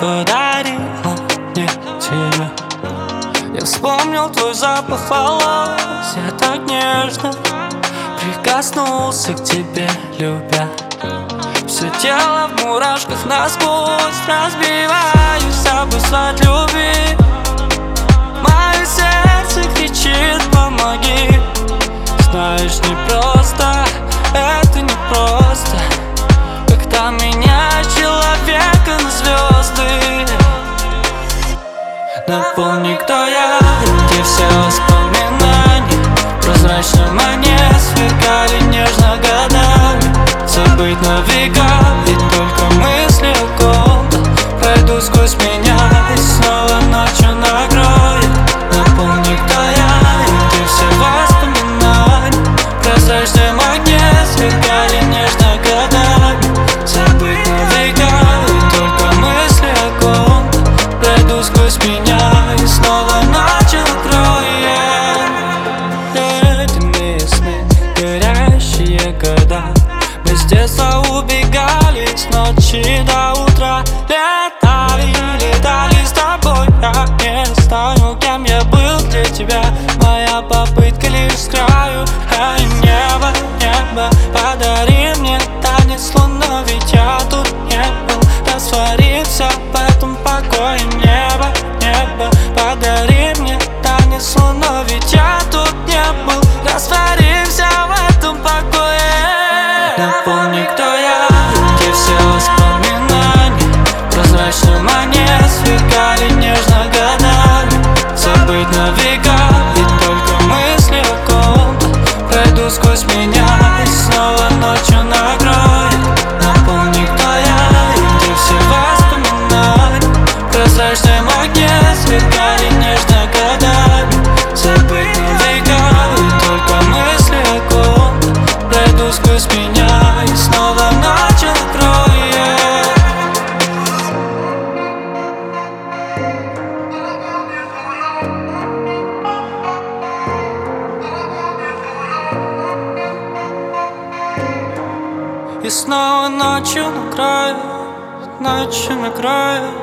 подарила мне тебя. Я вспомнил твой запах волос, я так нежно прикоснулся к тебе, любя. Все тело в мурашках насквозь, разбиваюсь об асфальт любви. Мое сердце кричит: помоги. Знаешь, не просто, это не просто, когда меняешь человека на звезды. Напомни, кто я, где все воспоминания в прозрачном огне сверкали нежно годами. Забыть на века, и только мысли о ком-то пройдут сквозь меня и снова ночью накроет. Напомни, кто я, и где все воспоминания в прозрачном огне сверкали нежно годами. Забыть на века, и только мысли о ком-то пройдут сквозь меня и снова ночью накроет. Этими сны, горящие года, мы с детства убегали с ночи до утра. Летали, летали с тобой, я не стану, кем я был для тебя. Моя попытка лишь с краю. Эй, небо, небо, подари мне танец луной, ведь я тут не был. Растворился в этом покое. Небо, небо, подари мне танец луной, ведь я тут не был. Растворился в этом покое. Напомни, кто я, где все воспоминания в прозрачном огне сверкали нежно годами. Забыть на века, и только мысли о ком-то пройдут сквозь меня и снова ночью накроет. Напомни, кто я, и где все воспоминания в прозрачном огне сверкали нежно годами. Забыть на века, и только мысли о ком-то пройдут сквозь меня и снова ночью накроет. И снова ночью накроет, ночью накроет.